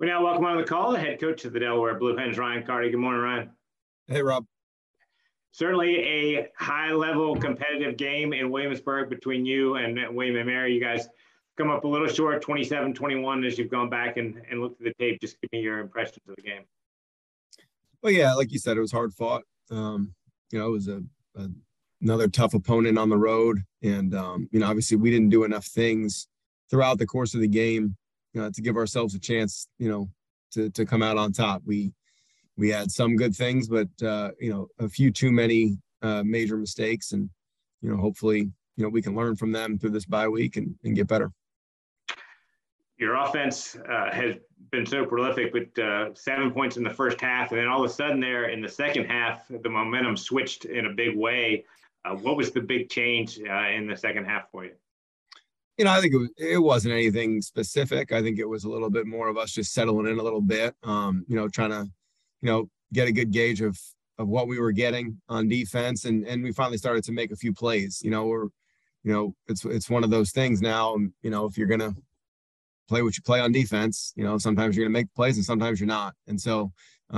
We now welcome on the call the head coach of the Delaware Blue Hens, Ryan Carty. Good morning, Ryan. Hey, Rob. Certainly a high-level competitive game in Williamsburg between you and William & Mary. You guys come up a little short, 27-21, as you've gone back and looked at the tape. Just give me your impressions of the game. Well, yeah, like you said, it was hard fought. It was another tough opponent on the road. And, obviously we didn't do enough things throughout the course of the game to give ourselves a chance, to come out on top. We had some good things, but, a few too many major mistakes. And, hopefully, we can learn from them through this bye week and get better. Your offense has been so prolific with 7 points in the first half. And then all of a sudden there in the second half, the momentum switched in a big way. What was the big change in the second half for you? I think it wasn't anything specific. I think it was a little bit more of us just settling in a little bit, trying to, get a good gauge of what we were getting on defense. And we finally started to make a few plays. It's one of those things now, if you're going to play what you play on defense, sometimes you're going to make plays and sometimes you're not. And so,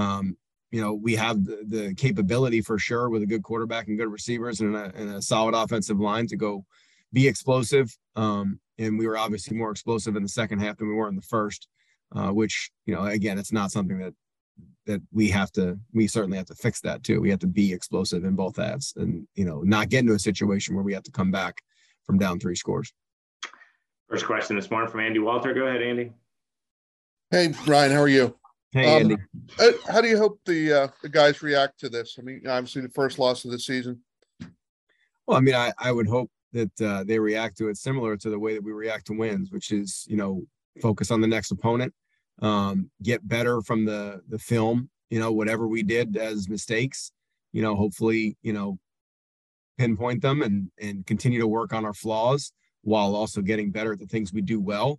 we have the capability for sure with a good quarterback and good receivers and a solid offensive line to go be explosive. And we were obviously more explosive in the second half than we were in the first, which, again, it's not something that we certainly have to fix that too. We have to be explosive in both halves and, not get into a situation where we have to come back from down 3 scores. First question this morning from Andy Walter. Go ahead, Andy. Hey, Ryan, how are you? Hey, Andy. How do you hope the guys react to this? I mean, obviously the first loss of the season. Well, I mean, I would hope that they react to it similar to the way that we react to wins, which is, focus on the next opponent, get better from the film, whatever we did as mistakes, hopefully, pinpoint them and continue to work on our flaws while also getting better at the things we do well.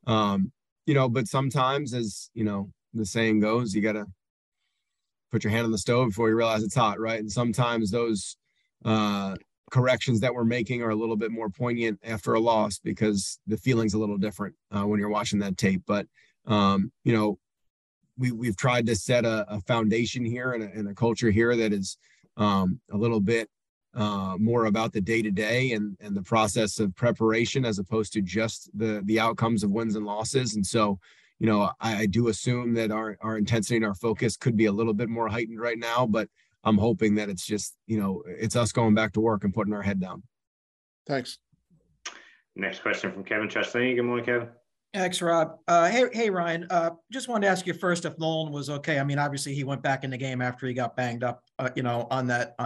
But sometimes, as, the saying goes, you got to put your hand on the stove before you realize it's hot, right? And sometimes those corrections that we're making are a little bit more poignant after a loss because the feeling's a little different when you're watching that tape. But, we've tried to set a foundation here and a culture here that is a little bit more about the day-to-day and the process of preparation as opposed to just the outcomes of wins and losses. And so, I do assume that our intensity and our focus could be a little bit more heightened right now, but I'm hoping that it's just, it's us going back to work and putting our head down. Thanks. Next question from Kevin Chesney. Good morning, Kevin. Thanks, Rob. Hey, Ryan. Just wanted to ask you first if Nolan was okay. I mean, obviously he went back in the game after he got banged up, on that,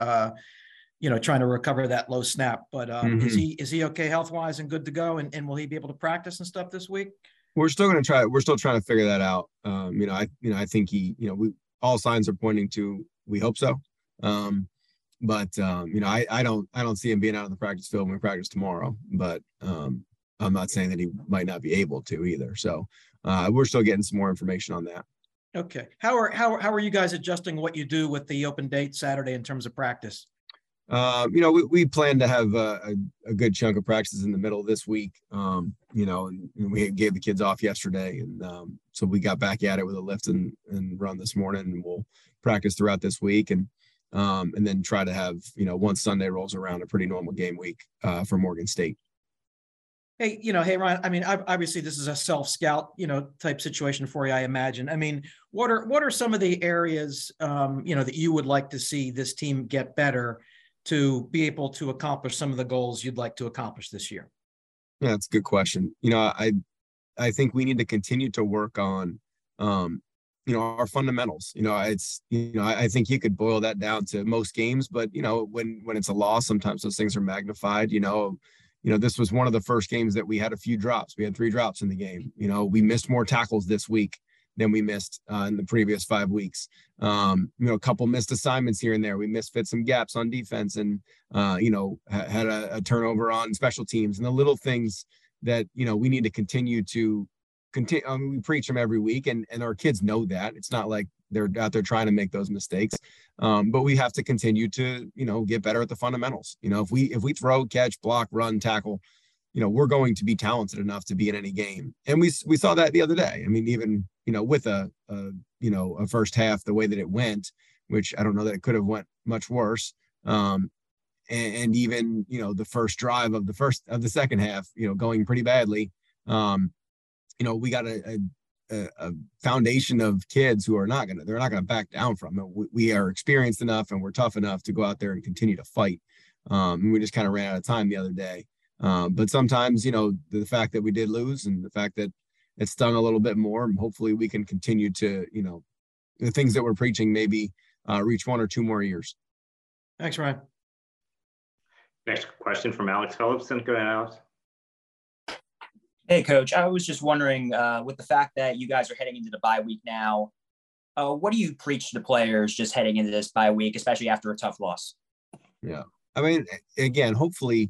trying to recover that low snap. But is he okay health-wise and good to go? And will he be able to practice and stuff this week? We're still going to try. We're still trying to figure that out. I think all signs are pointing to, we hope so. But I don't see him being out on the practice field when we practice tomorrow, but I'm not saying that he might not be able to either. So we're still getting some more information on that. Okay. How are you guys adjusting what you do with the open date Saturday in terms of practice? We plan to have a good chunk of practices in the middle of this week. And we gave the kids off yesterday. And so we got back at it with a lift and run this morning, and we'll practice throughout this week and then try to have, once Sunday rolls around, a pretty normal game week for Morgan State. Hey, hey, Ryan, I mean, obviously this is a self-scout, type situation for you, I imagine. I mean, what are some of the areas, that you would like to see this team get better to be able to accomplish some of the goals you'd like to accomplish this year? Yeah, that's a good question. I think we need to continue to work on, our fundamentals. I think you could boil that down to most games, but, when it's a loss, sometimes those things are magnified. This was one of the first games that we had a few drops. We had 3 drops in the game. We missed more tackles this week than we missed in the previous 5 weeks. A couple missed assignments here and there. We fit some gaps on defense and, had a turnover on special teams and the little things that, we need to continue to we preach them every week and our kids know that. It's not like they're out there trying to make those mistakes. But we have to continue to, get better at the fundamentals. If we throw, catch, block, run, tackle, we're going to be talented enough to be in any game. And we saw that the other day. I mean, even with a first half the way that it went, which I don't know that it could have went much worse. And even, the first drive of the second half, going pretty badly. We got a foundation of kids who they're not gonna back down from it. We are experienced enough and we're tough enough to go out there and continue to fight. And we just kind of ran out of time the other day. But sometimes, the fact that we did lose and the fact that it stung a little bit more, and hopefully we can continue to, the things that we're preaching, maybe reach 1 or 2 more years. Thanks, Ryan. Next question from Alex Phillipson. Go ahead, Alex. Hey, Coach. I was just wondering, with the fact that you guys are heading into the bye week now, what do you preach to the players just heading into this bye week, especially after a tough loss? Yeah. I mean, again, hopefully,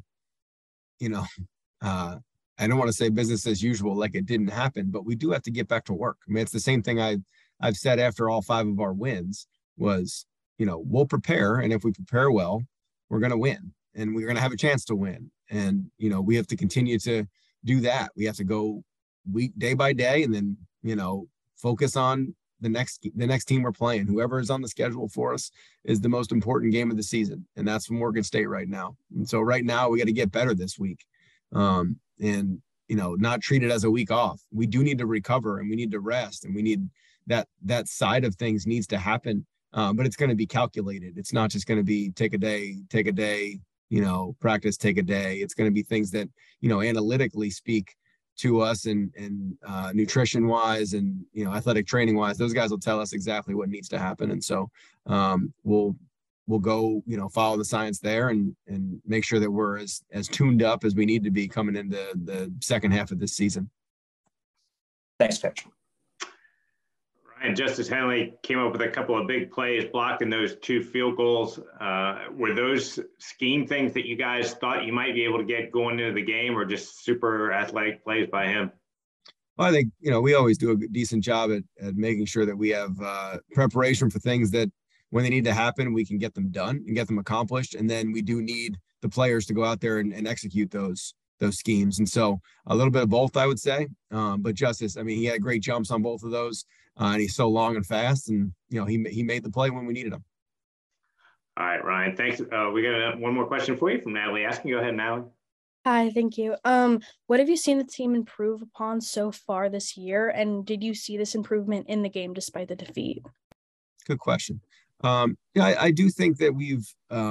I don't want to say business as usual like it didn't happen, but we do have to get back to work. I mean, it's the same thing I've said after all 5 of our wins was, we'll prepare. And if we prepare well, we're going to win and we're going to have a chance to win. And, we have to continue to do that. We have to go day by day and then, focus on the next team we're playing. Whoever is on the schedule for us is the most important game of the season. And that's from Morgan State right now. And so right now we got to get better this week. And, not treat it as a week off. We do need to recover and we need to rest and we need that side of things needs to happen. But it's going to be calculated. It's not just going to be take a day, practice, take a day. It's going to be things that, analytically speak to us and nutrition wise and, athletic training wise. Those guys will tell us exactly what needs to happen. And so we'll go, follow the science there and make sure that we're as tuned up as we need to be coming into the second half of this season. Thanks, Coach. Ryan, Justice Henley came up with a couple of big plays blocking those 2 field goals. Were those scheme things that you guys thought you might be able to get going into the game or just super athletic plays by him? Well, I think, we always do a decent job at making sure that we have preparation for things that when they need to happen, we can get them done and get them accomplished. And then we do need the players to go out there and execute those schemes. And so a little bit of both, I would say. But Justice, I mean, he had great jumps on both of those. And he's so long and fast, and he made the play when we needed him. All right, Ryan, thanks. We got one more question for you from Natalie Asking. Go ahead, Natalie. Hi, thank you. What have you seen the team improve upon so far this year, and did you see this improvement in the game despite the defeat? Good question. I do think that we've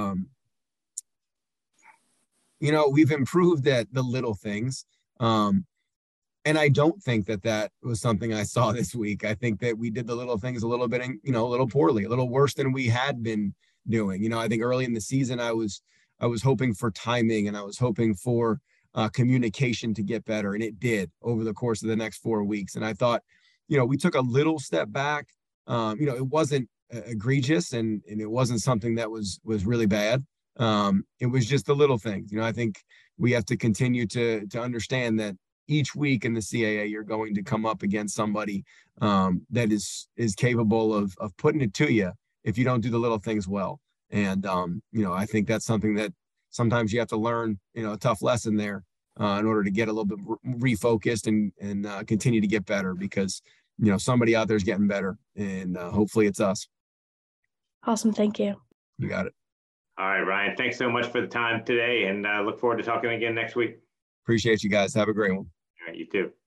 improved at the little things. And I don't think that was something I saw this week. I think that we did the little things a little bit, a little poorly, a little worse than we had been doing. I think early in the season, I was hoping for timing and I was hoping for communication to get better. And it did over the course of the next 4 weeks. And I thought, we took a little step back. It wasn't egregious and it wasn't something that was really bad. It was just the little things. I think we have to continue to understand that each week in the CAA, you're going to come up against somebody that is capable of putting it to you if you don't do the little things well. And, I think that's something that sometimes you have to learn, a tough lesson there in order to get a little bit refocused and continue to get better because, somebody out there is getting better and hopefully it's us. Awesome. Thank you. You got it. All right, Ryan, thanks so much for the time today and look forward to talking again next week. Appreciate you guys. Have a great one. All right, you too.